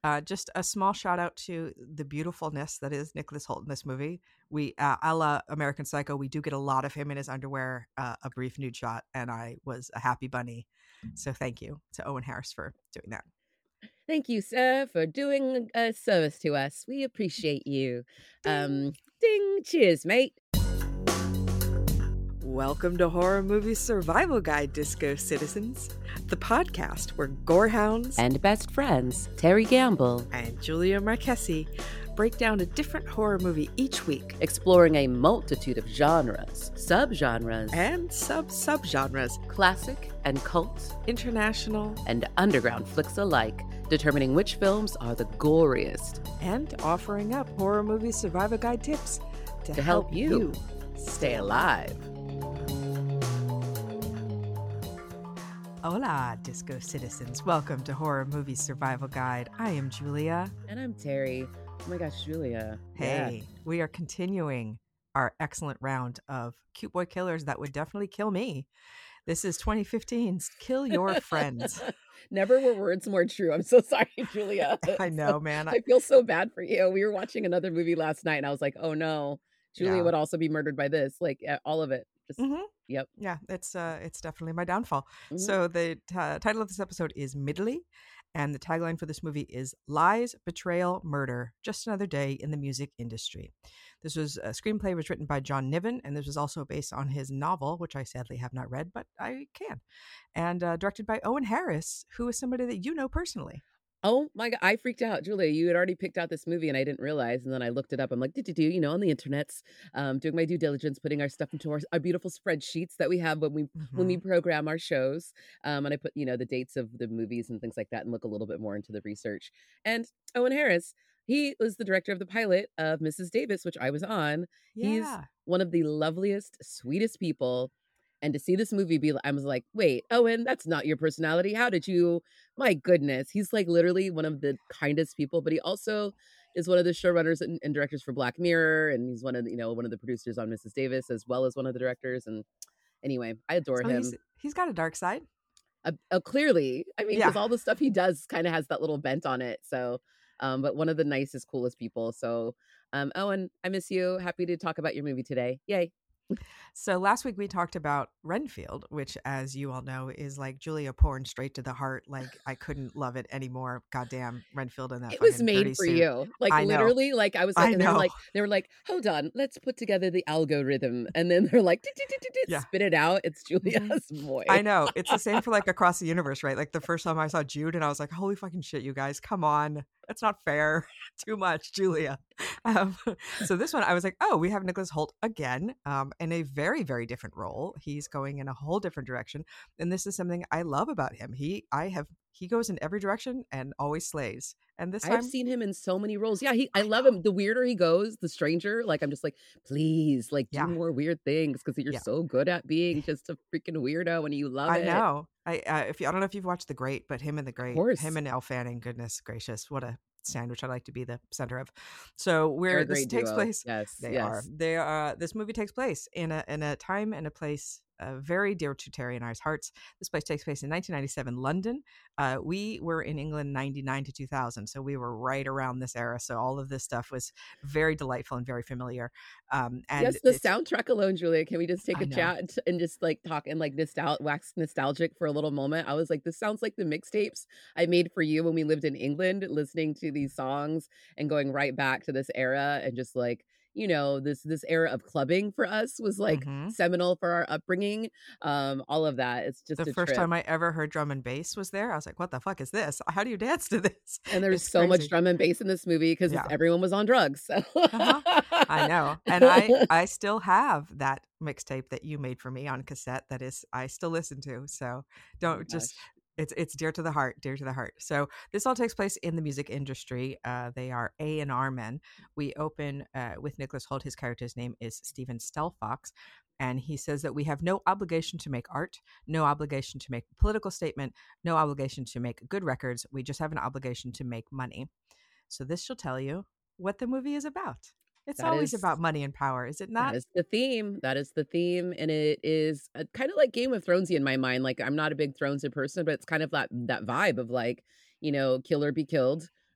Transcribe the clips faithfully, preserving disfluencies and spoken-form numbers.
Uh, just a small shout out to the beautifulness that is Nicholas Hoult in this movie. We, uh, a la American Psycho, we do get a lot of him in his underwear, uh, a brief nude shot, and I was a happy bunny. So thank you to Owen Harris for doing that. Thank you, sir, for doing a service to us. We appreciate you. Ding. Um, ding. Cheers, mate. Welcome to Horror Movie Survival Guide, Disco Citizens, the podcast where gorehounds and best friends, Terry Gamble and Julia Marchesi, break down a different horror movie each week, exploring a multitude of genres, subgenres, and sub-subgenres, classic and cult, international and underground flicks alike, determining which films are the goriest, and offering up Horror Movie Survival Guide tips to, to help, help you, you stay alive. Hola, Disco Citizens. Welcome to Horror Movie Survival Guide. I am Julia. And I'm Terry. Oh my gosh, Julia. Hey, yeah. we are continuing our excellent round of cute boy killers that would definitely kill me. This is twenty fifteen's Kill Your Friends. Never were words more true. I'm so sorry, Julia. I know, man. I feel so bad for you. We were watching another movie last night and I was like, oh no, Julia Yeah. would also be murdered by this. Like all of it. Just Mm-hmm. Yep. Yeah, it's uh, it's definitely my downfall. Mhm. So the t- title of this episode is Midley, and the tagline for this movie is Lies, Betrayal, Murder, Just Another Day in the Music Industry. This was a screenplay was written by John Niven, and this was also based on his novel, which I sadly have not read, but I can, and uh, directed by Owen Harris, who is somebody that you know personally. Oh my God, I freaked out. Julia, you had already picked out this movie and I didn't realize. And then I looked it up. I'm like, did you do, you know, on the internets, um, doing my due diligence, putting our stuff into our, our beautiful spreadsheets that we have when we Mm-hmm. when we program our shows. Um, and I put, you know, the dates of the movies and things like that and look a little bit more into the research. And Owen Harris, he was the director of the pilot of Missus Davis, which I was on. Yeah. He's one of the loveliest, sweetest people. And to see this movie be, I was like, wait, Owen, that's not your personality. How did you, my goodness. He's like literally one of the kindest people, but he also is one of the showrunners and, and directors for Black Mirror. And he's one of the, you know, one of the producers on Missus Davis, as well as one of the directors. And anyway, I adore so him. He's, he's got a dark side. Uh, uh, clearly, I mean, because Yeah. all the stuff he does kind of has that little bent on it. So, um, but one of the nicest, coolest people. So, um, Owen, I miss you. Happy to talk about your movie today. Yay. So last week we talked about Renfield, which, as you all know, is like Julia porn straight to the heart. Like I couldn't love it anymore. Goddamn Renfield in that. It was made dirty for suit. you. Like I know. literally, like I was like, I and they were know. like, they were like, hold on, let's put together the algorithm. And then they're like, Yeah. spit it out. It's Julia's Mhm. voice. I know. It's the same for like Across the Universe, right? Like the first time I saw Jude and I was like, holy fucking shit, you guys, come on. That's not fair. Too much, Julia. Um, so this one, I was like, oh, we have Nicholas Hoult again, um, in a very, very different role. He's going in a whole different direction, and this is something I love about him. He, I have, he goes in every direction and always slays. And this time, I've seen him in so many roles. Yeah, he. I, I love know. him. The weirder he goes, the stranger. Like I'm just like, please, like do Yeah. more weird things because you're Yeah. so good at being just a freaking weirdo and you love I it. know. I, uh, if you, I don't know if you've watched The Great, but him and The Great, course. him and Elle Fanning, goodness gracious, what a sandwich I'd like to be the center of. So They're where a this great takes duo. place, Yes, they yes. are. They are. This movie takes place in a in a time and a place uh, very dear to Terry and I's hearts. This place takes place in nineteen ninety-seven London. Uh, we were in England ninety-nine to two thousand, so we were right around this era. So all of this stuff was very delightful and very familiar. Um, and yes, the it's- soundtrack alone, Julia. Can we just take I a know. chat and just like talk and like nostal wax nostalgic for a little moment? I was like, this sounds like the mixtapes I made for you when we lived in England, listening to these songs and going right back to this era and just like, you know, this this era of clubbing for us was like Mhm. seminal for our upbringing. Um, all of that. It's just the a first trip. time I ever heard drum and bass was there. I was like, what the fuck is this? How do you dance to this? And there's It's so much crazy. drum and bass in this movie because Yeah. everyone was on drugs. So. Uh-huh. I know. And I, I still have that mixtape that you made for me on cassette that is I still listen to. So don't Oh my just gosh. it's it's dear to the heart, dear to the heart. So this all takes place in the music industry. Uh, they are A and R men. We open uh, with Nicholas Hoult. His character's name is Stephen Stelfox. And he says that we have no obligation to make art, no obligation to make a political statement, no obligation to make good records. We just have an obligation to make money. So this shall tell you what the movie is about. It's That always is- about money and power, is it not? That is the theme. That is the theme, and it is uh, kind of like Game of Thronesy in my mind. Like I'm not a big Thronesy person, but it's kind of that that vibe of like, you know, kill or be killed.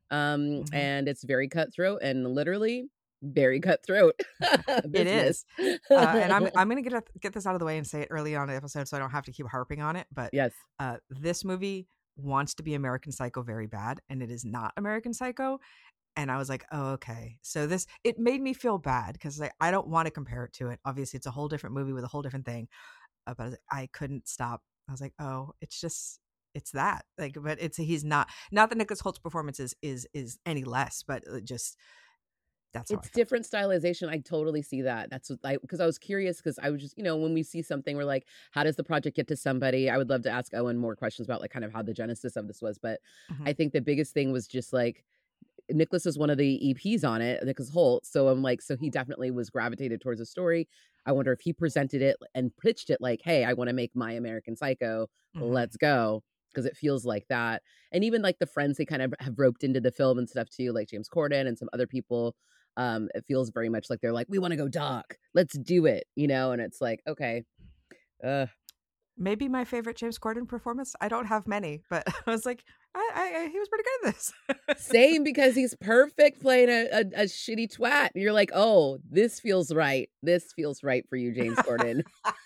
Um, Mhm. and it's very cutthroat and literally very cutthroat It business. is. Uh, and I'm I'm gonna get it- get this out of the way and say it early on in the episode, so I don't have to keep harping on it. But Yes. uh, this movie wants to be American Psycho very bad, and it is not American Psycho. And I was like, oh, okay. So this it made me feel bad because I, I don't want to compare it to it. Obviously, it's a whole different movie with a whole different thing. Uh, but I, was like, I couldn't stop. I was like, oh, it's just it's that like, but it's he's not not that Nicholas Holt's performance is is is any less, but it just that's how I It's felt. different stylization. I totally see that. That's what I because I was curious because I was just, you know, when we see something, we're like, how does the project get to somebody? I would love to ask Owen more questions about like kind of how the genesis of this was. But Hmm. I think the biggest thing was just like Nicholas is one of the E Ps on it, Nicholas Holt. So I'm like, so he definitely was gravitated towards the story. I wonder if he presented it and pitched it like, hey, I want to make my American Psycho. Hmm. Let's go. Because it feels like that. And even like the friends they kind of have roped into the film and stuff too, like James Corden and some other people. Um, it feels very much like they're like, we want to go dark. Let's do it, you know? And it's like, okay. Uh, Maybe my favorite James Corden performance. I don't have many, but I was like, I, I, I he was pretty good at this. Same, because he's perfect playing a, a, a shitty twat. And you're like, oh, this feels right. This feels right for you, James Corden.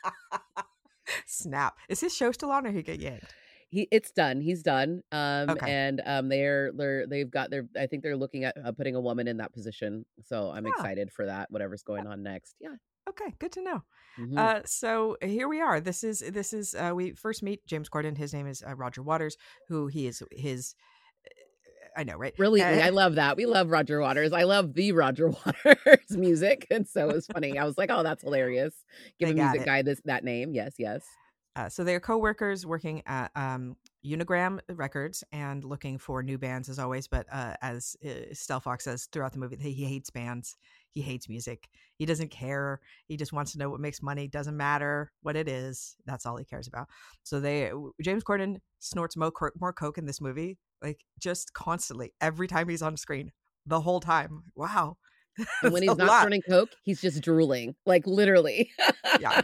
Snap. Is his show still on or he get yanked? He it's done. He's done. Um, Okay. and um, they're they're they've got their. I think they're looking at uh, putting a woman in that position. So I'm Ah, excited for that. Whatever's going on next. Yeah. okay. Good to know. Hmm. Uh, so here we are. This is this is uh, we first meet James Corden. His name is uh, Roger Waters, who he is his. I know, right? Brilliantly. Uh, I love that. We love Roger Waters. I love the Roger Waters music. And so it was funny. I was like, oh, that's hilarious. Give they a got music it. guy this that name. Yes, yes. Uh, so they are co-workers working at um, Unigram Records and looking for new bands as always. But uh, as uh, Stel Fox says throughout the movie, he, he hates bands. He hates music. He doesn't care. He just wants to know what makes money. Doesn't matter what it is. That's all he cares about. So they James Corden snorts more, more coke in this movie, like just constantly, every time he's on screen, the whole time. Wow, And when that's a he's not lot. snorting coke, he's just drooling, like literally. Yeah.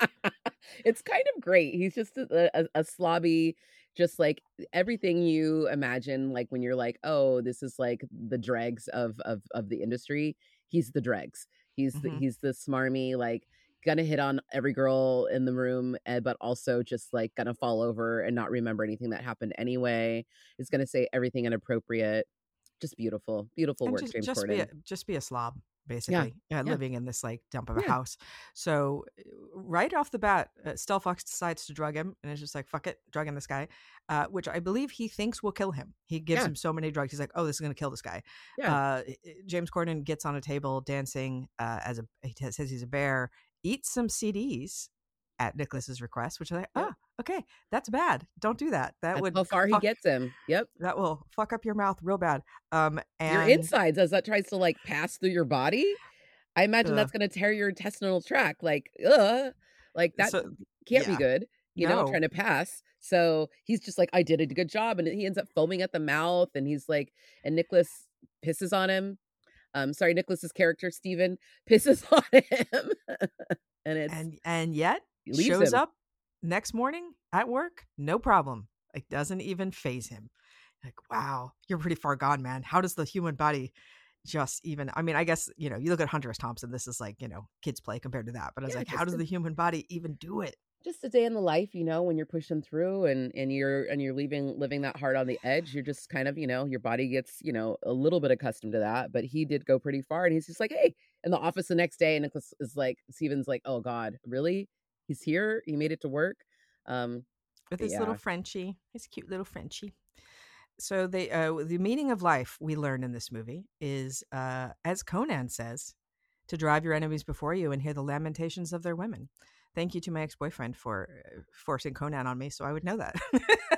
It's kind of great. He's just a, a, a slobby, just like everything you imagine. Like when you're like, oh, this is like the dregs of of of the industry. He's the dregs. He's the, Hmm. he's the smarmy, like gonna hit on every girl in the room, eh, but also just like gonna fall over and not remember anything that happened anyway. Is gonna say everything inappropriate. Just beautiful, beautiful And work, just James just be a Corden. just be a slob Yeah, basically, yeah, yeah, living in this like dump of a yeah, house. So uh, right off the bat, uh, Stel Fox decides to drug him and it's just like fuck it, drugging this guy, uh, which I believe he thinks will kill him. He gives yeah, him so many drugs, he's like, oh, this is gonna kill this guy. yeah. uh, James Corden gets on a table dancing, uh, as a he t- says he's a bear, eats some C Ds at Nicholas's request, which is like, Yep. ah, okay, that's bad, don't do that, that That's would how far he fuck gets him. Yep. that will fuck up your mouth real bad. um Your and insides as that tries to like pass through your body. I imagine uh, that's gonna tear your intestinal tract. Like, ugh, like that so can't be yeah. good, you know, No. trying to pass. So he's just like, I did a good job. And he ends up foaming at the mouth. And he's like, and Nicholas pisses on him. Um, sorry, Nicholas's character, Steven, pisses on him. And it's And and yet he leaves shows him. up next morning at work, no problem. It doesn't even phase him. Like, wow, you're pretty far gone, man. How does the human body just even I mean, I guess, you know, you look at Hunter S. Thompson, this is like, you know, kids play compared to that. But I was Yeah, like, how just does a the human body even do it? just a day in the life, you know, when you're pushing through and and you're and you're leaving living that hard on the edge, you're just kind of, you know, your body gets, you know, a little bit accustomed to that. But he did go pretty far and he's just like, hey, in the office the next day, and Nicholas is like, Steven's like, oh God, really? He's here? He made it to work. Um, With but his little yeah. Frenchie, his cute little Frenchie. So they uh the meaning of life we learn in this movie is, uh as Conan says, to drive your enemies before you and hear the lamentations of their women. Thank you to my ex-boyfriend for uh, forcing Conan on me so I would know that.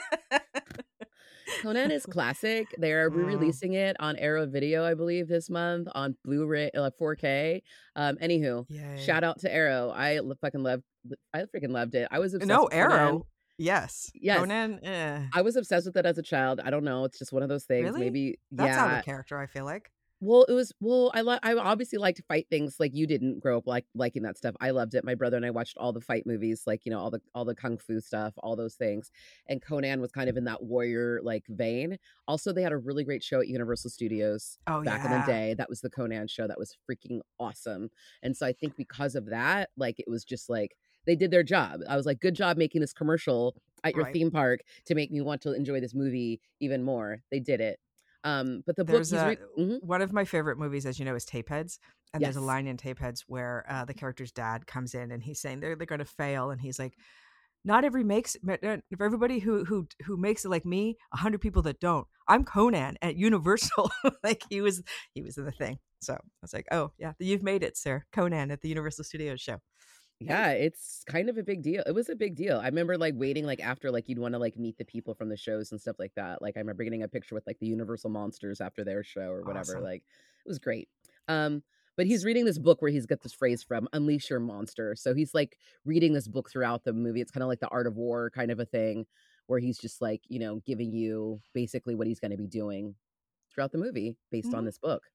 Conan is classic. They're Mm, re-releasing it on Arrow Video, I believe, this month on Blu-ray, uh, four K. Um, anywho, yay. shout out to Arrow. I l- fucking loved, I freaking loved it. I was obsessed No, with Conan. Arrow. Yes. Yes, Conan, eh. I was obsessed with it as a child. I don't know. It's just one of those things. Really? Maybe, That's out of yeah. character, I feel like. Well, it was well, I li I obviously like to fight things like you didn't grow up like liking that stuff. I loved it. My brother and I watched all the fight movies, like, you know, all the all the kung fu stuff, all those things. And Conan was kind of in that warrior like vein. Also, they had a really great show at Universal Studios Oh back in the yeah, day. That was the Conan show that was freaking awesome. And so I think because of that, like it was just like they did their job. I was like, good job making this commercial at your right. theme park to make me want to enjoy this movie even more. They did it. Um, but the book There's he's a read mhm. one of my favorite movies, as you know, is Tapeheads, and there's a Yes. line in Tapeheads where uh, the character's dad comes in and he's saying they're they're going to fail, and he's like, "Not every makes for everybody who who who makes it like me, a hundred people that don't. I'm Conan at Universal." Like he was he was in the thing. So I was like, "Oh yeah, you've made it, sir. Conan at the Universal Studios show." Hey, Yeah, it's kind of a big deal. It was a big deal. I remember, like, waiting, like, after, like, you'd wanna, like, meet the people from the shows and stuff like that. Like, I remember getting a picture with, like, the Universal Monsters after their show or whatever, awesome. like, it was great. Um, but he's reading this book where he's got this phrase from, "Unleash your monster." So he's, like, reading this book throughout the movie. It's kinda like The Art of War kind of a thing, where he's just, like, you know, giving you basically what he's gonna be doing throughout the movie based on Mhm. this book.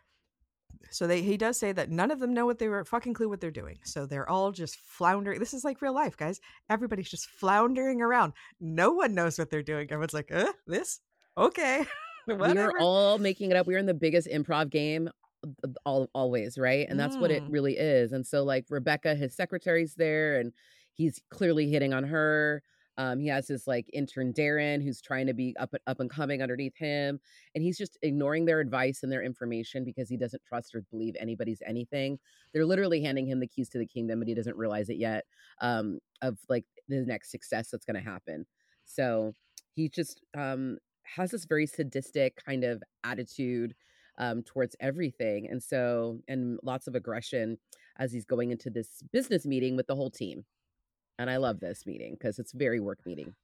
So they he does say that none of them know what they were fucking clue what they're doing. So they're all just floundering. This is like real life, guys. Everybody's just floundering around. No one knows what they're doing. Everyone's like, uh, this? Okay. We are Whatever. all making it up. We are in the biggest improv game uh, all always, right? And that's what it Mm. really is. And so like Rebecca, his secretary's there and he's clearly hitting on her. Um, he has his like intern Darren who's trying to be up up and coming underneath him. And he's just ignoring their advice and their information because he doesn't trust or believe anybody's anything. They're literally handing him the keys to the kingdom, but he doesn't realize it yet. Um, of like the next success that's gonna happen. So he just um has this very sadistic kind of attitude um, towards everything. And so, and lots of aggression as he's going into this business meeting with the whole team. And I love this meeting because it's very work meeting.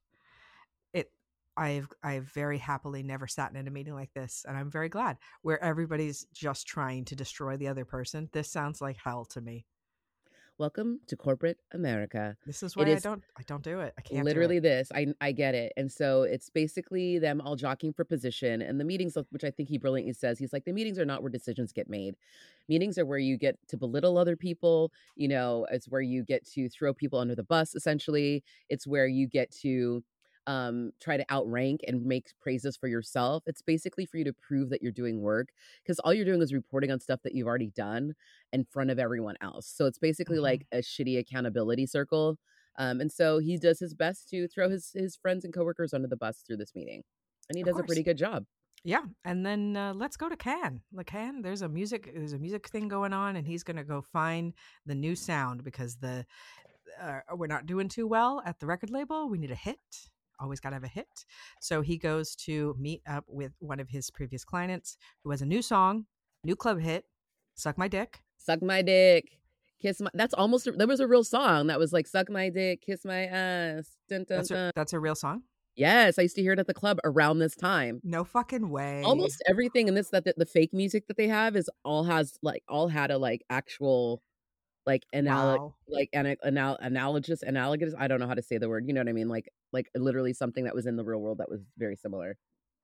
It I've I've very happily never sat in a meeting like this, and I'm very glad where everybody's just trying to destroy the other person. This sounds like hell to me. Welcome to corporate America. This is It why I is don't I don't do it. I can't do it. literally this. I I get it. And so it's basically them all jockeying for position and the meetings, of- which I think he brilliantly says, he's like, the meetings are not where decisions get made. Meetings are where you get to belittle other people. You know, it's where you get to throw people under the bus, essentially. It's where you get to um try to outrank and make praises for yourself. It's basically for you to prove that you're doing work because all you're doing is reporting on stuff that you've already done in front of everyone else. So it's basically Mhm. like a shitty accountability circle. Um, and so he does his best to throw his his friends and coworkers under the bus through this meeting, and he Of does a course. pretty good job. Yeah, and then uh, let's go to Cannes. Like Cannes, there's a music there's a music thing going on, and he's gonna go find the new sound because the uh, we're not doing too well at the record label. We need a hit. Always got to have a hit. So he goes to meet up with one of his previous clients who has a new song, new club hit, "Suck My Dick." Suck my dick, kiss my. That's almost a, there was a real song that was like suck my dick, kiss my ass. Dun, dun, That's a dun. that's a real song. Yes, I used to hear it at the club around this time. No fucking way. Almost everything in this that the, the fake music that they have is all has like all had a like actual like analog Wow. like ana- anal- analogous analogous. I don't know how to say the word. You know what I mean? Like like literally something that was in the real world that was very similar.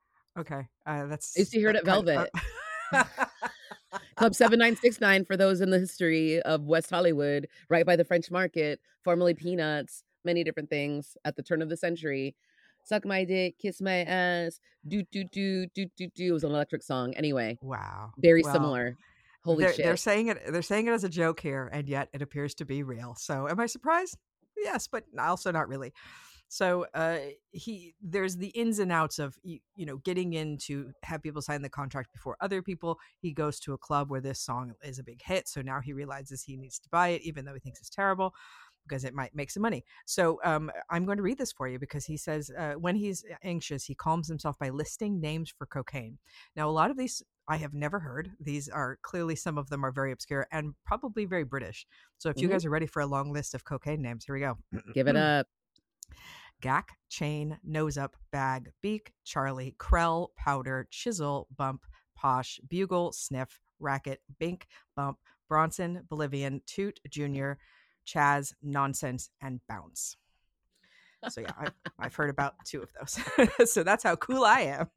Okay, uh, I used that's to hear it uh, at kind of. Velvet. Uh, Club seven nine six nine for those in the history of West Hollywood, right by the French Market, formerly Peanuts, many different things at the turn of the century. Suck my dick, kiss my ass, do do do do do do. It was an electric song. Anyway, wow. very Well, similar. Holy they're they're shit. saying it they're saying it as a joke here, and yet it appears to be real. So, am I surprised? Yes, but also not really. So, uh, he there's the ins and outs of you, you know getting in to have people sign the contract before other people. He goes to a club where this song is a big hit, so now he realizes he needs to buy it, even though he thinks it's terrible because it might make some money. So um, I'm going to read this for you because he says uh, when he's anxious, he calms himself by listing names for cocaine. Now, a lot of these I have never heard. These are clearly some of them are very obscure and probably very British. So if you Hmm. guys are ready for a long list of cocaine names, here we go. Give it up. Gack, chain, nose up, bag, beak, Charlie, Krell, powder, chisel, bump, posh, bugle, sniff, racket, bink, bump, Bronson, Bolivian, toot, junior, Chaz, nonsense, and bounce. So yeah, I've, I've heard about two of those. So that's how cool I am.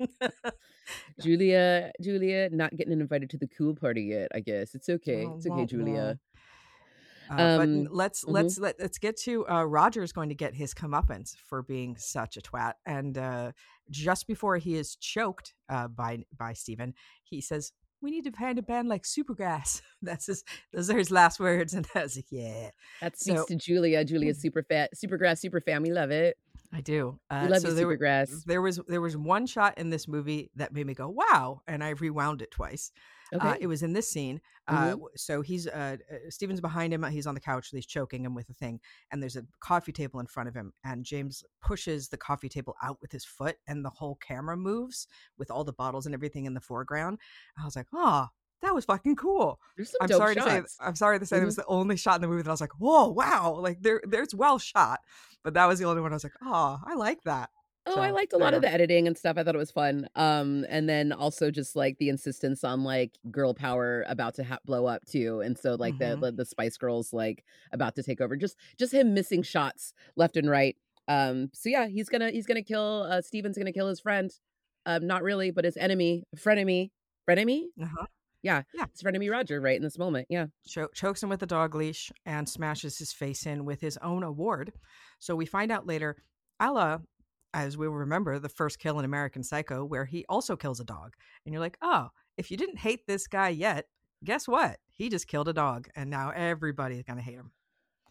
Julia, Julia, not getting invited to the cool party yet. I guess it's okay. Oh, It's okay, wah, wah. Julia. Uh, but Um, let's mhm. let's let, let's get to uh, Roger's going to get his comeuppance for being such a twat, and uh, just before he is choked uh, by by Steven, he says, "We need to find a band like Supergrass." That's his; those are his last words, and I was like, "Yeah." That speaks So to Julia. Julia's super fat, super grass, super fan. We love it. I do. We Uh, love you, so there were Supergrass. there was there was one shot in this movie that made me go wow, and I rewound it twice. Uh, it Okay. was in this scene. Uh, Mm-hmm. w- so he's uh, uh, Steven's behind him. He's on the couch. He's choking him with a thing, and there's a coffee table in front of him. And James pushes the coffee table out with his foot, and the whole camera moves with all the bottles and everything in the foreground. I was like, oh, that was fucking cool. There's some I'm dope sorry to say, shots. I'm sorry to say, that Mm-hmm. was the only shot in the movie that I was like, whoa, wow, like there, there's well shot, but that was the only one I was like, oh, I like that. Oh, I So liked a there lot you of go. the editing and stuff. I thought it was fun. Um, and then also just like the insistence on like girl power about to ha- blow up too, and so like the, Hmm. the the Spice Girls like about to take over. Just just him missing shots left and right. Um, so yeah, he's gonna he's gonna kill. Uh, Steven's gonna kill his friend. Um, not really, but his enemy, frenemy, frenemy. Uh-huh. Yeah, Yeah. his frenemy Roger. Right in this moment. Yeah. Cho- chokes him with a dog leash and smashes his face in with his own award. So we find out later, a la, as we remember, the first kill in American Psycho, where he also kills a dog. And you're like, oh, if you didn't hate this guy yet, guess what? He just killed a dog, and now everybody's going to hate him.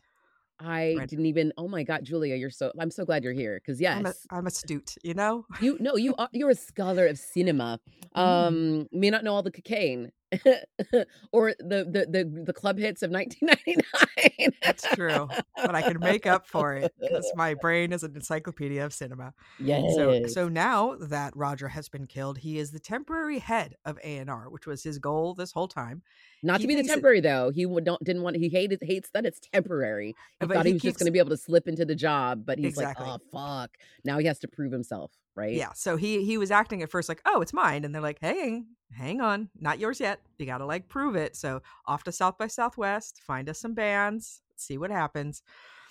I Right. didn't even. Oh my God, Julia, you're so. I'm so glad you're here because I'm a, yes, I'm astute, you know? you no, you are. You're a scholar of cinema. Mm. Um, may not know all the cocaine or the the the the club hits of nineteen ninety-nine. That's true. But I can make up for it because my brain is an encyclopedia of cinema. So Yes. so now that Roger has been killed, he is the temporary head of A and R, which was his goal this whole time. Not He to be the thinks it, temporary though. He would not didn't want. He hated hates that it's temporary. He but thought he he was just keeps going to be able to slip into the job, but he's like, exactly. oh fuck. Now he has to prove himself, right? Yeah. So he he was acting at first like, oh, it's mine, and they're like, hey, hang on, not yours yet. You got to like prove it. So off to South by Southwest, find us some bands, see what happens.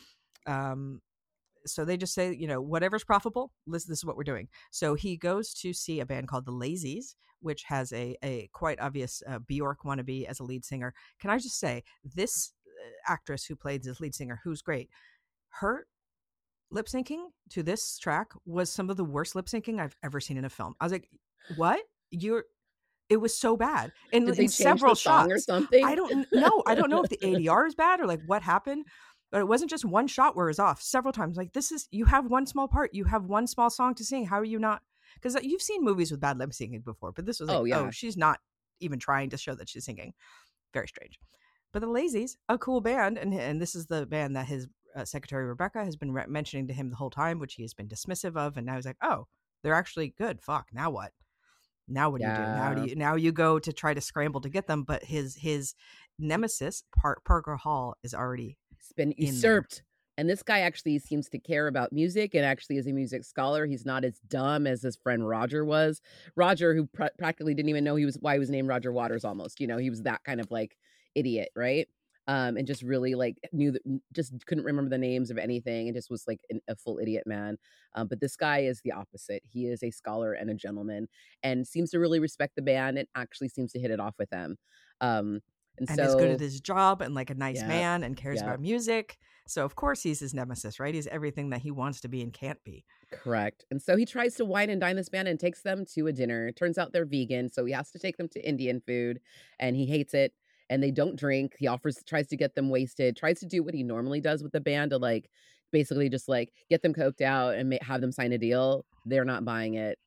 Um, so they just say, you know, whatever's profitable, this, this is what we're doing. So he goes to see a band called the Lazies, which has a, a quite obvious uh, Bjork wannabe as a lead singer. Can I just say, this uh, actress who played this lead singer, who's great, her lip syncing to this track was some of the worst lip syncing I've ever seen in a film. I was like, what? You're, it was so bad. In, Did in they change several the song or shots. something? I don't know. I don't know if the A D R is bad or like what happened, but it wasn't just one shot where it was off several times. Like, this is, you have one small part, you have one small song to sing. How are you not? Because you've seen movies with bad lip syncing before, but this was like, Oh yeah. oh, she's not even trying to show that she's singing. Very strange. But the Lazies, a cool band, and and this is the band that his uh, secretary Rebecca has been re- mentioning to him the whole time, which he has been dismissive of, and now he's like, oh, they're actually good. Fuck, now what? Now what do you do? Now do Yeah. you now you go to try to scramble to get them, but his his nemesis, Par- Parker Hall, is already It's been in there. usurped. And this guy actually seems to care about music and actually is a music scholar. He's not as dumb as his friend Roger was. Roger, who pr- practically didn't even know he was why he was named Roger Waters almost. You know, he was that kind of like idiot, right? Um, and just really like knew that just couldn't remember the names of anything and just was like an, a full idiot man. Um, but this guy is the opposite. He is a scholar and a gentleman and seems to really respect the band and actually seems to hit it off with them. Um, and And is good at so, his job and like a nice yeah, man and cares yeah. about music. So of course he's his nemesis, right? He's everything that he wants to be and can't be. Correct. And so he tries to wine and dine this band and takes them to a dinner. It turns out they're vegan, so he has to take them to Indian food and he hates it. And they don't drink. He offers, tries to get them wasted, tries to do what he normally does with the band to like basically just like get them coked out and ma- have them sign a deal. They're not buying it.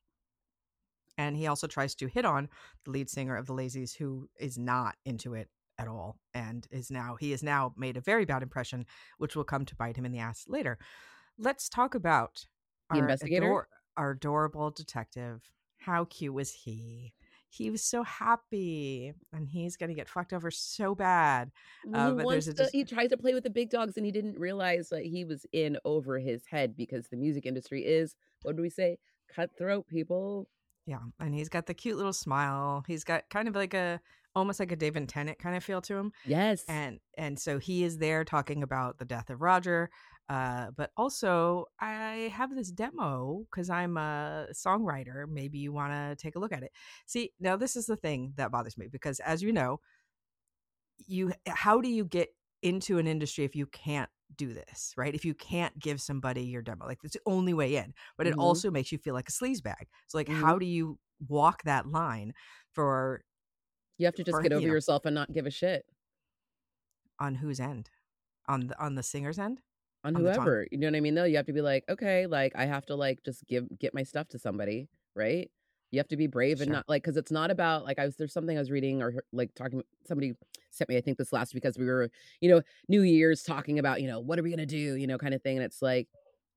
And he also tries to hit on the lead singer of the Lazies, who is not into it at all, and is now he has now made a very bad impression, which will come to bite him in the ass later. Let's talk about The our investigator? ador- our adorable detective. How cute was he? He was so happy, and he's gonna get fucked over so bad. Well, Uh, he but there's wants a to, just he tries to play with the big dogs and he didn't realize that he was in over his head because the music industry is, what do we say? Cutthroat, people. yeah, and he's got the cute little smile. He's got kind of like a almost like a David Tennant kind of feel to him. Yes. and and so he is there talking about the death of Roger. Uh, but also, I have this demo because I'm a songwriter. Maybe you want to take a look at it. See, now this is the thing that bothers me because, as you know, you how do you get into an industry if you can't do this, right? If you can't give somebody your demo, like it's the only way in. But it Mm-hmm. also makes you feel like a sleazebag. So, like, Mm-hmm. how do you walk that line for You have to just for get you over know yourself and not give a shit on whose end? On the on the singer's end? on On the tongue? whoever. You know what I mean? Though you have to be like, okay, like I have to like just give get my stuff to somebody, right? You have to be brave and Sure. not like because it's not about like I was there's something I was reading or like talking somebody sent me I think this last because we were you know New Year's talking about you know what are we gonna do you know kind of thing and it's like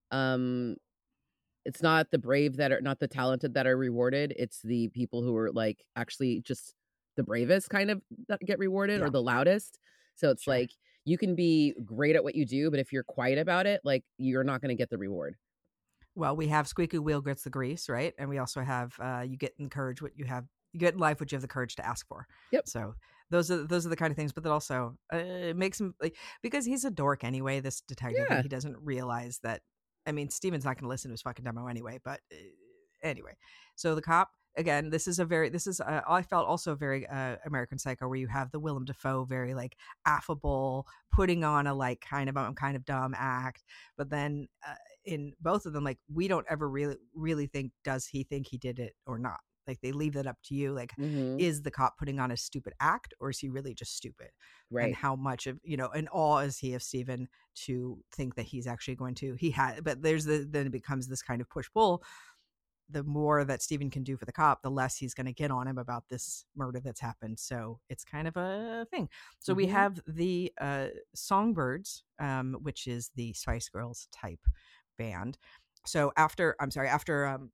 um it's not the brave that are not the talented that are rewarded. It's the people who are like actually just the bravest kind of that get rewarded or Yeah, the loudest. So it's sure. like you can be great at what you do, but if you're quiet about it, like you're not going to get the reward. Well, we have squeaky wheel gets the grease, right? And we also have uh, you get in courage what you have you get in life what you have the courage to ask for. Yep. So those are those are the kind of things, but that also uh, it makes him like because he's a dork anyway. This detective and Yeah. he doesn't realize that. I mean, Steven's not going to listen to his fucking demo anyway. But uh, anyway, so the cop again. This is a very this is uh, I felt also very uh, American Psycho where you have the Willem Dafoe very like affable, putting on a like kind of I'm kind of dumb act, but then. Uh, in both of them, like we don't ever really really think does he think he did it or not. Like they leave that up to you. Like, Mm-hmm. is the cop putting on a stupid act or is he really just stupid? And Right. how much of you know, in awe is he of Steven to think that he's actually going to he had but there's the then it becomes this kind of push pull. The more that Steven can do for the cop, the less he's going to get on him about this murder that's happened. So it's kind of a thing. So we Mm-hmm. have the uh, Songbirds, um, which is the Spice Girls type band. So after, I'm sorry, after um,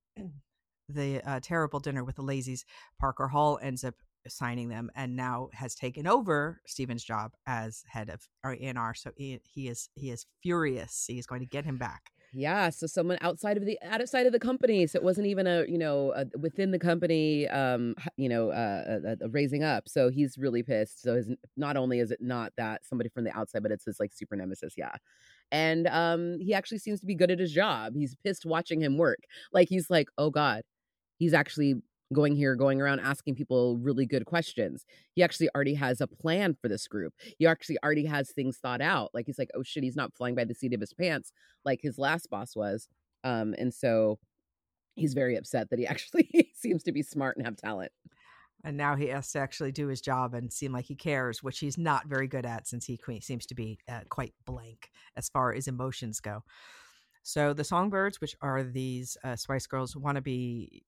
the uh, terrible dinner with the Lazies, Parker Hall ends up signing them and now has taken over Steven's job as head of A and R. So he, he is he is furious. He's going to get him back. Yeah, so someone outside of the outside of the company, so it wasn't even a you know a, within the company, um, h- you know, uh, a, a raising up. So he's really pissed. So his not only is it not that somebody from the outside, but it's his like super nemesis. Yeah, and um, he actually seems to be good at his job. He's pissed watching him work. Like he's like, oh god, he's actually going here, going around asking people really good questions. He actually already has a plan for this group. He actually already has things thought out. Like he's like, oh shit, he's not flying by the seat of his pants like his last boss was. Um, and so he's very upset that he actually seems to be smart and have talent. And now he has to actually do his job and seem like he cares, which he's not very good at since he seems to be uh, quite blank as far as emotions go. So the Songbirds, which are these uh, Spice Girls wannabe,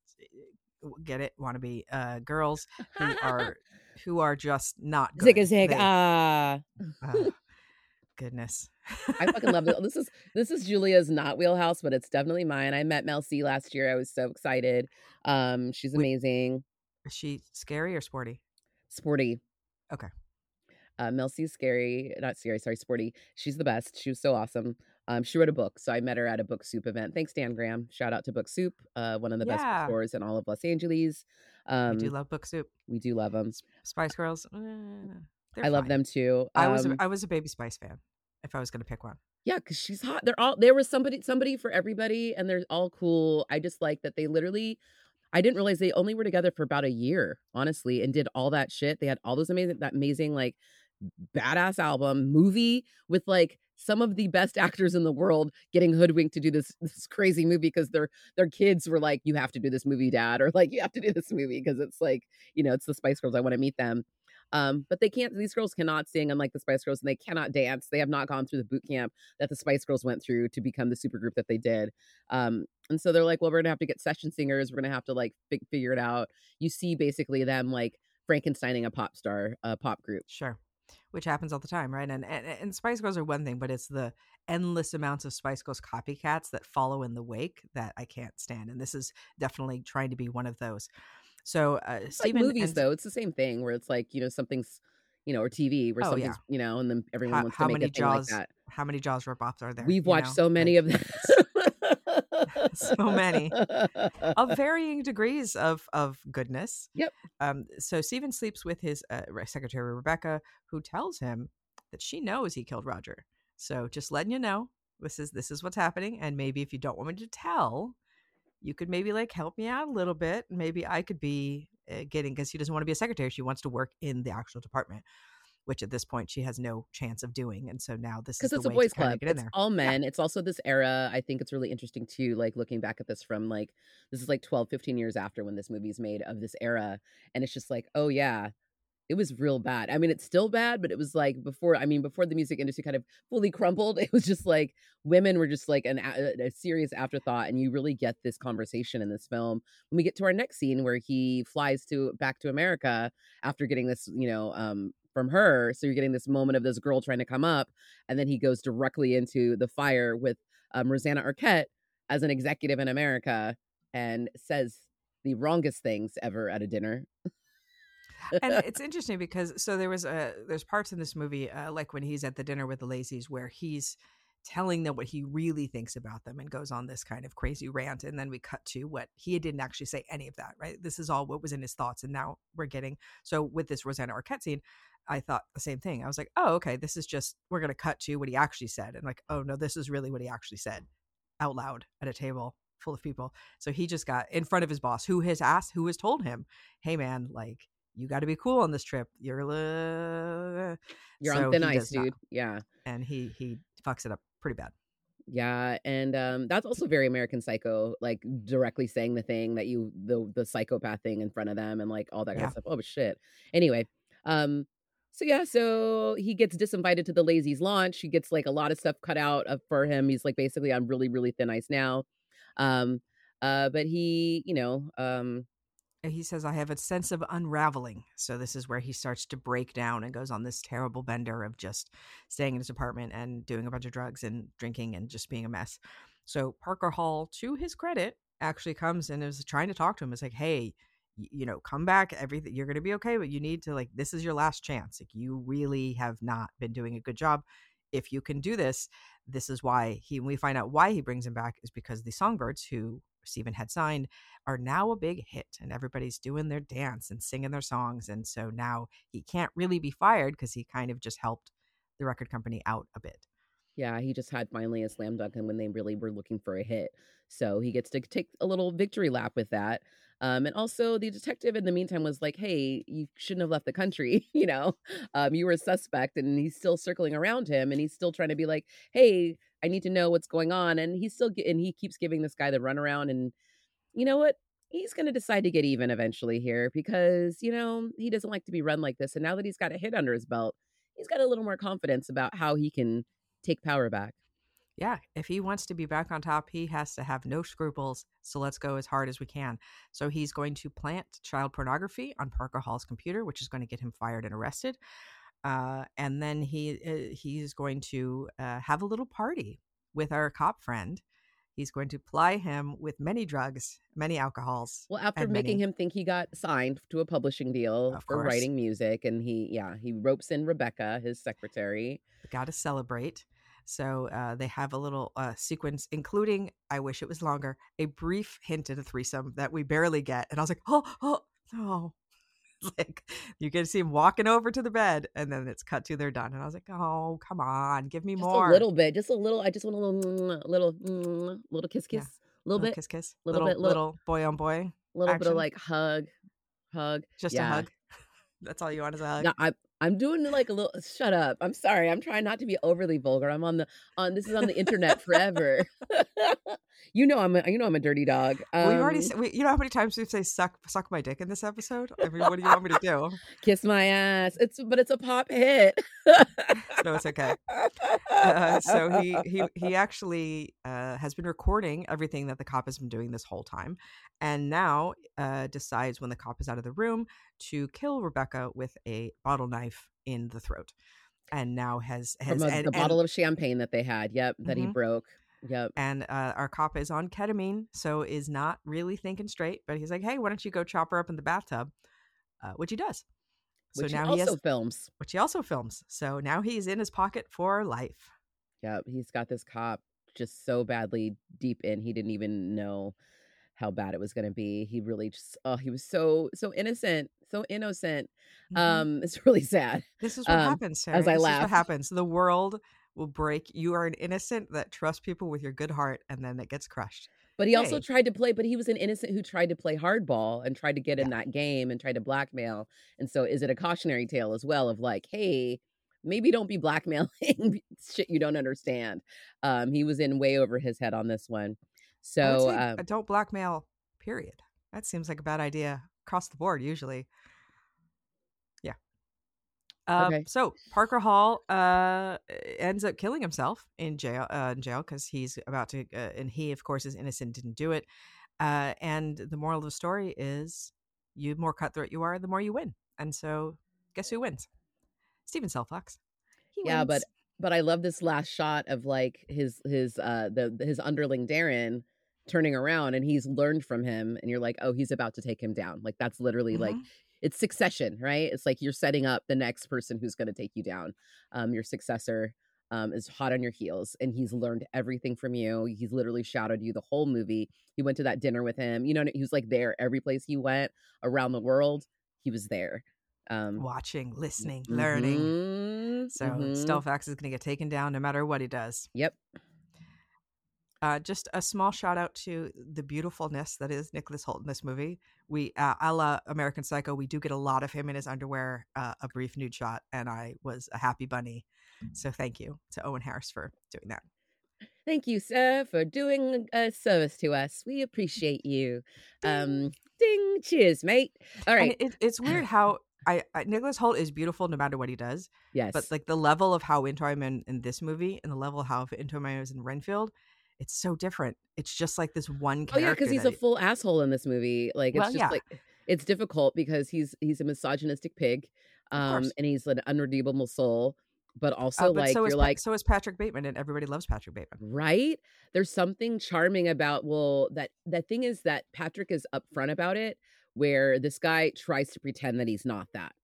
get it, wannabe uh, girls who are who are just not good. Zig a zig, They, ah. oh, goodness. I fucking love it. This is this is Julia's not wheelhouse, but it's definitely mine. I met Mel C last year. I was so excited. Um, she's Wait, amazing. is she scary or sporty? Sporty. Okay. Uh, Mel C's scary, not scary, sorry, sporty. She's the best. She was so awesome. Um, she wrote a book, so I met her at a Book Soup event. Thanks, Dan Graham. Shout out to Book Soup, uh, one of the best Yeah, bookstores in all of Los Angeles. we do Um, love Book Soup. we do love them. Spice Girls, eh, they're I love fine. them too. I was a, Um, I was a Baby Spice fan. If I was going to pick one. yeah, because she's hot. They're all there was somebody somebody for everybody, and they're all cool. I just like that they literally. I didn't realize they only were together for about a year, honestly, and did all that shit. They had all those amazing, that amazing, like badass album, movie with like some of the best actors in the world getting hoodwinked to do this this crazy movie because their their kids were like, you have to do this movie, dad, or like you have to do this movie because it's like, you know, it's the Spice Girls. I want to meet them. Um, but they can't, these girls cannot sing unlike the Spice Girls, and they cannot dance. They have not gone through the boot camp that the Spice Girls went through to become the supergroup that they did. Um, and so they're like, well, we're gonna have to get session singers. We're gonna have to like fig- figure it out. You see basically them like Frankensteining a pop star, a pop group. Sure. Which happens all the time, right? And, and and Spice Girls are one thing, but it's the endless amounts of Spice Girls copycats that follow in the wake that I can't stand. And this is definitely trying to be one of those. So uh, It's like Stephen movies and though. It's the same thing where it's like, you know, something's, you know, or T V where oh yeah, something's, you know, and then everyone how, wants to how make a many thing like Jaws? that. How many Jaws ripoffs are there? We've You watched know, so many like, of them. so many of varying degrees of of goodness. Yep. Um, so Stephen sleeps with his uh, secretary Rebecca, who tells him that she knows he killed Roger. So just letting you know, this is this is what's happening, and maybe if you don't want me to tell, you could maybe like help me out a little bit. Maybe I could be uh, getting, because she doesn't want to be a secretary. She wants to work in the actual department, which at this point she has no chance of doing. And so now this is Because the it's a way to boys' kind of club. get in It's there. all Yeah. men. It's also this era. I think it's really interesting too, like looking back at this from like, this is like twelve, fifteen years after when this movie's made of this era. And it's just like, oh yeah, it was real bad. I mean, it's still bad, but it was like before, I mean, before the music industry kind of fully crumbled, it was just like women were just like an, a, a serious afterthought. And you really get this conversation in this film when we get to our next scene where he flies to back to America after getting this, you know, um, from her. So you're getting this moment of this girl trying to come up, and then he goes directly into the fire with um, Rosanna Arquette as an executive in America and says the wrongest things ever at a dinner. And it's interesting because so there was a there's parts in this movie uh, like when he's at the dinner with the Lazies where he's telling them what he really thinks about them and goes on this kind of crazy rant, and then we cut to what he didn't actually say any of that, right? This is all what was in his thoughts, and now we're getting, so with this Rosanna Arquette scene, I thought the same thing. I was like, oh, okay, this is just, we're going to cut to what he actually said, and like, oh no, this is really what he actually said out loud at a table full of people. So he just got in front of his boss, who has asked, who has told him, hey man, like, you got to be cool on this trip. You're uh... You're so on thin he ice, does not. dude. Yeah. And he he fucks it up pretty bad. Yeah, and um, that's also very American Psycho, like directly saying the thing that you the the psychopath thing in front of them and like all that kind Yeah. of stuff. Oh shit. Anyway, um, so yeah, so he gets disinvited to the Lazy's launch. He gets like a lot of stuff cut out of, for him. He's like basically on really really thin ice now. Um, uh, but he, you know, um, He says, I have a sense of unraveling. So this is where he starts to break down and goes on this terrible bender of just staying in his apartment and doing a bunch of drugs and drinking and just being a mess. So Parker Hall, to his credit, actually comes and is trying to talk to him. It's like, hey, y- you know, come back. Everything, you're going to be okay, but you need to, like, this is your last chance. Like, you really have not been doing a good job. If you can do this, this is why he, we find out why he brings him back is because the Songbirds, who Steven had signed, are now a big hit and everybody's doing their dance and singing their songs. And so now he can't really be fired because he kind of just helped the record company out a bit. yeah, he just had finally a slam dunk and when they really were looking for a hit. So he gets to take a little victory lap with that. Um, and also the detective in the meantime was like, hey, you shouldn't have left the country. You know, um, you were a suspect, and he's still circling around him and he's still trying to be like, hey, I need to know what's going on. And he's still, and he keeps giving this guy the runaround. And you know what? He's going to decide to get even eventually here because, you know, he doesn't like to be run like this. And now that he's got a hit under his belt, he's got a little more confidence about how he can take power back. Yeah, if he wants to be back on top, he has to have no scruples. So let's go as hard as we can. So he's going to plant child pornography on Parker Hall's computer, which is going to get him fired and arrested. Uh, and then he uh, he's going to uh, have a little party with our cop friend. He's going to ply him with many drugs, many alcohols. Well, after and making many, him think he got signed to a publishing deal Of for course. writing music, and he, yeah, he ropes in Rebecca, his secretary. got to celebrate. So uh, they have a little uh, sequence, including, I wish it was longer, a brief hint at a threesome that we barely get. And I was like, oh, oh, no. Like, you get to see him walking over to the bed, and then it's cut to they're done. And I was like, oh, come on, give me Just more. a little bit, just a little. I just want a little, little, little kiss, kiss, Yeah. a little, little bit, kiss, kiss, little, little, bit, little, little boy on boy, little bit of action. like hug, hug. Just yeah. a hug. That's all you want is a hug. No, I, I'm doing like a little. Shut up! I'm sorry. I'm trying not to be overly vulgar. I'm on the on. This is on the internet forever. You know I'm a, you know I'm a dirty dog. Um, We've already, we, you know how many times we've say suck suck my dick in this episode? I mean, what do you want me to do? Kiss my ass. It's but it's a pop hit. So it's okay. Uh, so he he he actually uh, has been recording everything that the cop has been doing this whole time, and now uh, decides when the cop is out of the room to kill Rebecca with a bottle knife in the throat, and now has has From a, and, the bottle and, of champagne that they had. Yep, that Mhm. he broke. Yep. And uh, our cop is on ketamine, so is not really thinking straight. But he's like, "Hey, why don't you go chop her up in the bathtub?" Uh, which he does. So Which now he also he has, films. which he also films. So now he's in his pocket for life. Yep, he's got this cop just so badly deep in, he didn't even know how bad it was going to be. He really just, oh, he was so so innocent, so innocent. Mhm. Um, it's really sad. This is what Um, happens, Sarah. as I This is laugh. what happens. The world will break. You are an innocent that trusts people with your good heart, and then it gets crushed. But he also Hey, tried to play but he was an innocent who tried to play hardball and tried to get yeah. in that game and tried to blackmail. And so is it a cautionary tale as well of like, "Hey, maybe don't be blackmailing shit you don't understand." Um, he was in way over his head on this one. I would So, say um uh, don't blackmail, period. That seems like a bad idea across the board, usually. Yeah. Uh, okay. so Parker Hall uh, ends up killing himself in jail, uh, in jail because he's about to, uh, and he, of course, is innocent, didn't do it. Uh, and the moral of the story is you more cutthroat you are, the more you win. And so guess who wins? Stephen Selfox. He Yeah, but wins. but I love this last shot of like his his uh the his underling Darren turning around and he's learned from him and you're like, "Oh, he's about to take him down." Like that's literally like Hmm. it's succession, right? It's like you're setting up the next person who's going to take you down. Um your successor um is hot on your heels and he's learned everything from you. He's literally shadowed you the whole movie. He went to that dinner with him. You know, he was like there every place he went around the world. He was there. Um Watching, listening, learning. mhm. So Mhm. Stelfax is going to get taken down no matter what he does. Yep. Uh, just a small shout out to the beautifulness that is Nicholas Hoult in this movie. We, uh, a la American Psycho, we do get a lot of him in his underwear, uh, a brief nude shot, and I was a happy bunny. So thank you to Owen Harris for doing that. Thank you, sir, for doing a service to us. We appreciate you. Ding. Um, ding. Cheers, mate. All And right. it, it's weird how I, I Nicholas Hoult is beautiful no matter what he does, but Yes. like the level of how into I'm in in this movie and the level of how into I was in Renfield, it's so different. It's just like this one Oh yeah, because character he's that. a He, full asshole in this movie. Like it's well, just yeah, like it's difficult because he's he's a misogynistic pig, of um, course. and he's an unredeemable soul. But Uh, also, but like so is you're Pa- like, so is Patrick Bateman, and everybody loves Patrick Bateman. right? There's something charming about well, that that thing is that Patrick is upfront about it, where this guy tries to pretend that he's not that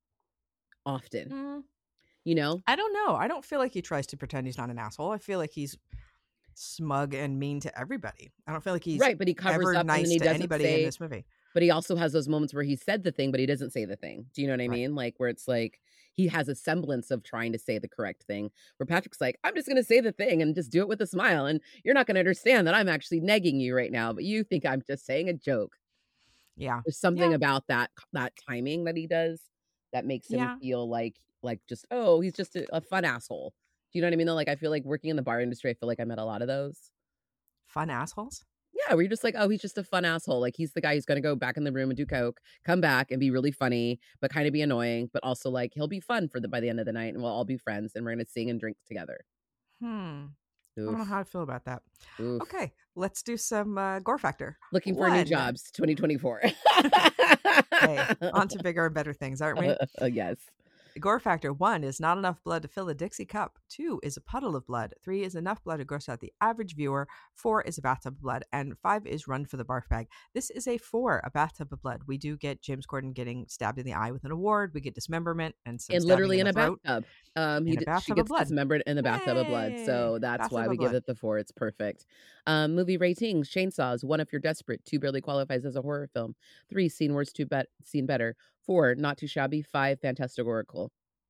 often. Mm, You know, I don't know. I don't feel like he tries to pretend he's not an asshole. I feel like he's smug and mean to everybody. I don't feel like he's right? But he covers ever up, and then nice he to doesn't anybody in say. this movie. But he also has those moments where he said the thing, but he doesn't say the thing. Do you know what I Right. mean? Like where it's like he has a semblance of trying to say the correct thing. Where Patrick's like, I'm just gonna say the thing and just do it with a smile, and you're not gonna understand that I'm actually negging you right now, but you think I'm just saying a joke. Yeah. There's something Yeah. about that that timing that he does that makes him Yeah. feel like like just oh he's just a, a fun asshole. Do you know what I mean? Though, like I feel like working in the bar industry, I feel like I met a lot of those. Fun assholes. Yeah, where you're just like, oh, he's just a fun asshole. Like he's the guy who's gonna go back in the room and do coke, come back and be really funny, but kind of be annoying, but also like he'll be fun for the by the end of the night, and we'll all be friends, and we're gonna sing and drink together. Hmm. I don't know Oof, how I feel about that. oof. Okay, let's do some uh, gore factor. Looking for new One. jobs, twenty twenty-four. Hey, on to bigger and better things, aren't we? Uh, yes. Gore factor one is not enough blood to fill a Dixie cup. Two is a puddle of blood. Three is enough blood to gross out the average viewer. Four is a bathtub of blood. And five is run for the barf bag. This is a four, a bathtub of blood. We do get James Corden getting stabbed in the eye with an award. We get dismemberment and some And stabbing literally in in the a throat. bathtub. Um, he In a d- she bathtub of gets blood. dismembered in the bathtub of blood, Yay! so that's Bathtub why we of give blood. it the four. It's perfect. Um, movie ratings: Chainsaws. One, if you're desperate. Two, barely qualifies as a horror film. Three, seen worse, two, bet seen better. Four, not too shabby. Five, fantasticorical.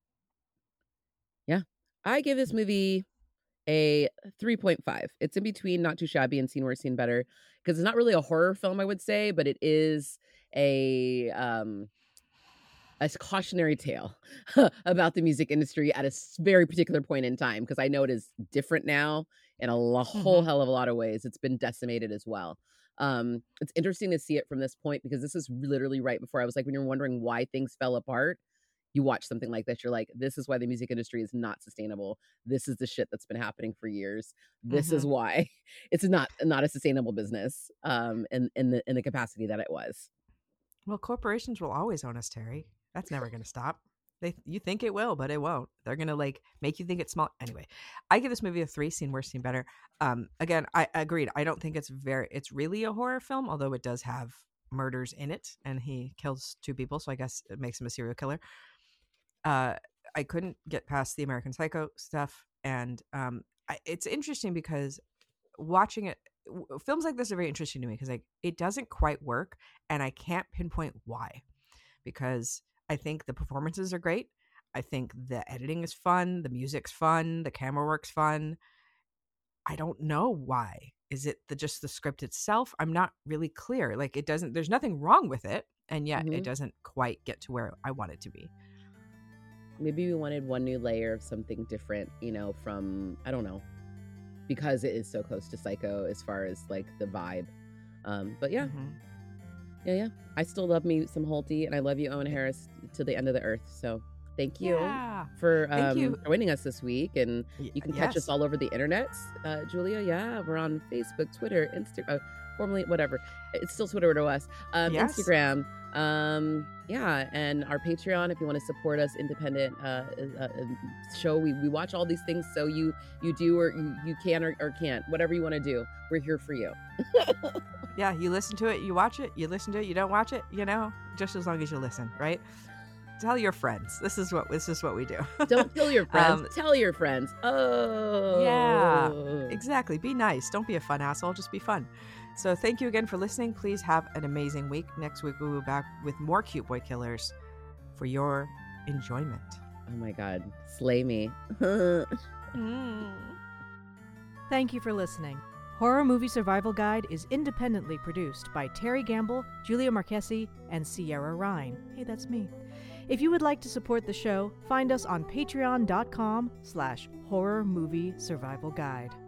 Yeah, I give this movie a three point five. It's in between not too shabby and seen worse, seen better because it's not really a horror film, I would say, but it is a um a cautionary tale about the music industry at a s- very particular point in time because I know it is different now in a lo- whole Mm-hmm. hell of a lot of ways. It's been decimated as well. Um, it's interesting to see it from this point because this is literally right before I was like, when you're wondering why things fell apart, you watch something like this, you're like, this is why the music industry is not sustainable. This is the shit that's been happening for years. This Mm-hmm. is why it's not not a sustainable business um in, in the in the capacity that it was. Well, corporations will always own us, Terry. That's never going to stop. They, you think it will, but it won't. They're gonna like make you think it's small. Anyway, I give this movie a three. Seen worse, seen better. Um, again, I agreed. I don't think it's very. It's really a horror film, although it does have murders in it, and he kills two people, so I guess it makes him a serial killer. Uh, I couldn't get past the American Psycho stuff, and um, I, it's interesting because watching it, w- films like this are very interesting to me because like it doesn't quite work, and I can't pinpoint why. Because I think the performances are great. I think the editing is fun, the music's fun, the camera work's fun. I don't know why. Is it the just the script itself? I'm not really clear. Like it doesn't there's nothing wrong with it, and yet Mhm. it doesn't quite get to where I want it to be. Maybe we wanted one new layer of something different, you know, from I don't know, because it is so close to Psycho as far as like the vibe. Um, but yeah, Mhm. yeah, yeah. I still love me some Holty, and I love you, Owen Harris, to the end of the earth. So thank you Yeah. for Thank um, you. joining us this week. And Y- you can catch us yes. all over the internet, uh, Julia. Yeah, we're on Facebook, Twitter, Instagram, uh, formerly whatever. It's still Twitter to us. Um, Yes. Instagram. Um, yeah, and our Patreon if you want to support us, independent uh, uh, uh, show. We, we watch all these things, so you you do or you, you can or, or can't, whatever you want to do. We're here for you. Yeah, you listen to it, you watch it, you listen to it, you don't watch it, you know, just as long as you listen, right? Tell your friends. This is what this is what we do. Don't tell your friends. Um, tell your friends. Oh, Yeah, exactly. Be nice. Don't be a fun asshole. Just be fun. So thank you again for listening. Please have an amazing week. Next week we will be back with more Cute Boy Killers for your enjoyment. Oh my God, slay me. Thank you for listening. Horror Movie Survival Guide is independently produced by Terry Gamble, Julia Marchesi, and Sierra Ryan. Hey, that's me. If you would like to support the show, find us on patreon.com slash horror movie survival guide.